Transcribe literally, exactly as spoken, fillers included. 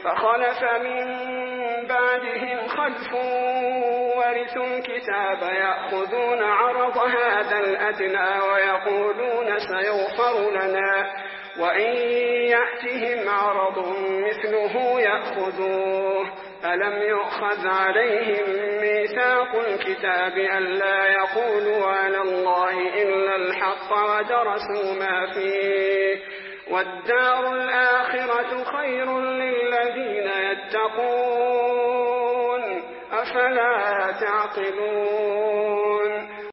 فخلف من بعدهم خلف ورثوا الكتاب يأخذون عرض هذا الأدنى ويقولون سيغفر لنا وإن يأتهم عرض مثله يأخذوه ألم يؤخذ عليهم ميثاق الكتاب ألا يقولوا على الله إلا الحق ودرسوا ما فيه والدار الآخرة خير للذين يتقون أفلا تعقلون